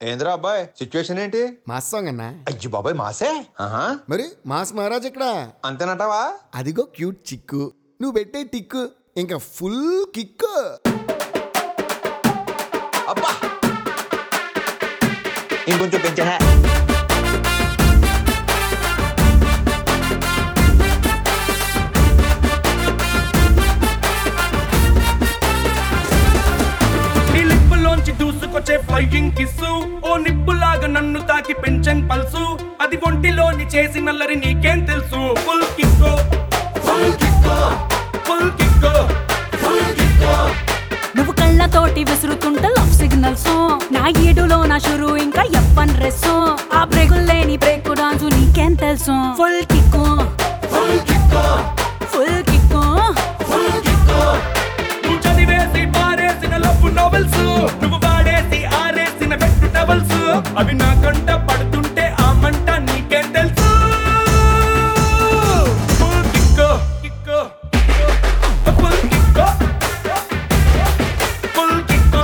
ఏంద్రా అబ్బాయి సిచ్యువేషన్ ఏంటి? మాస్ సాంగ్ అన్నా. అయ్యి బాబాయ్ మాసే. ఆహా, మరి మాస్ మహారాజ్ ఇక్కడ. అంతేనటావా? అదిగో క్యూట్ చిక్కు, నువ్వు పెట్టే టిక్కు ఇంకా ఫుల్ కిక్కు. అబ్బా ఇంకొంచెం పెంచా. దూసుకొచ్చే ఫ్లైయింగ్ కిస్సు ఓ నిప్పులాగా నన్ను తాకి పెంచన్ పల్సు అది ఒంటిలోని చేసి నల్లరి నీకేం తెలుసు. ఫుల్ కిక్కో ఫుల్ కిక్కో ఫుల్ కిక్కో ఫుల్ కిక్కో. నువ్వు కళ్ళతోటి విసురుతుంట లవ్ సిగ్నల్స్, నా ఏడులో నా షురు ఇంకా ఎప్పన్ డ్రెస్, ఆ బ్రేకులు లేని బ్రేక్ డాన్స్ నీకేం తెలుసు. ఫుల్ కిక్కో ఫుల్ కిక్కో ఫుల్ కిక్కో ఫుల్ కిక్కో. నువ్వు చదివేసి పారేసిన లవ్ నోవెల్స్, నువ్వు వాడేసి ఆరేసిన పెట్టు టవల్స్, అవి నా కంట పడుతుంటే ఆ మంట నీకేం తెలుసు. ఫుల్ కిక్కో కిక్కో ఫుల్ కిక్కో ఫుల్ కిక్కో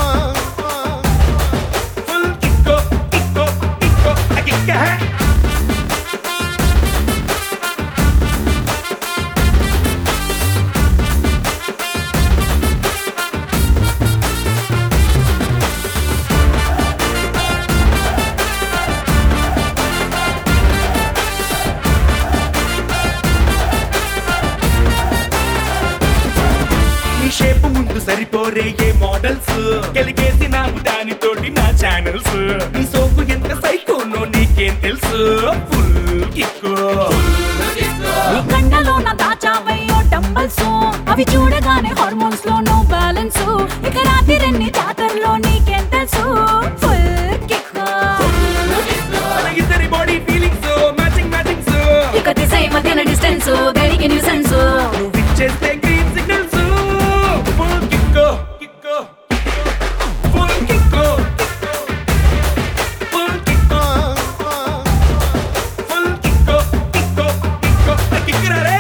ఫుల్ కిక్కో కిక్కో కిక్కో కిక్క. షేపు ముందు సరిపోరే ఏ మోడల్స్, గెలిగేసి నాకు దానితోటి నా ఛానల్స్, నీ సోకు ఎంత సైకోనో నీకేం తెలుసు. ఫుల్ కిక్కో నీ కండలో నా దాచావయ్యో డంబల్స్, అవి చూడగానే హార్మోన్స్ లో నో బ్యాలెన్స్, ఇక రాత్రి జాతరలో నీకేం తెలుసు. ఫుల్ కిక్కో ఇద్దరి బాడీ ఫీలింగ్స్ మ్యాచింగ్ మ్యాచింగ్స్, ఇక దిశ మధ్యన డిస్టెన్స్ దేనికి న్యూసెన్స్. నువ్వు ఇచ్చేస్తే గ్రీన్ సిగ్నల్స్. ఫుల్ కిక్కో కిక్కో ఫుల్ కిక్కో ఫుల్ కిక్కో ఫుల్ కిక్కో కిక్కో కిక్కో కిక్కరా రే.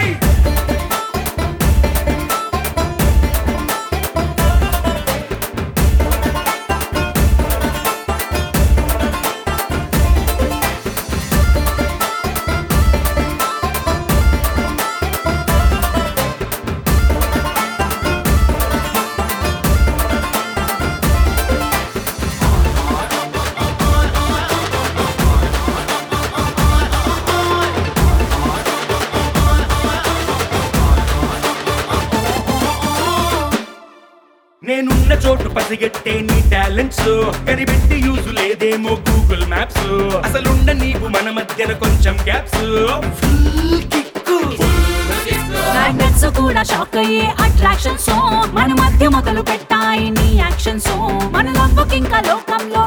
నేనున్న చోటు పసిగట్టే నీ టాలెంట్స్, కనిపెట్టి యూజ్ లేదేమో గూగుల్ మ్యాప్స్, అసలుండ నీవు మన మధ్యన కొంచెం గ్యాప్స్. ఫుల్ కిక్కు మ్యాగ్నెట్స్ కూడా షాక్ అయ్యే అట్రాక్షన్స్, మన మధ్య మొదలు పెట్టాయి నీ యాక్షన్స్, మన లవ్వుకి ఇంకా లోకంలో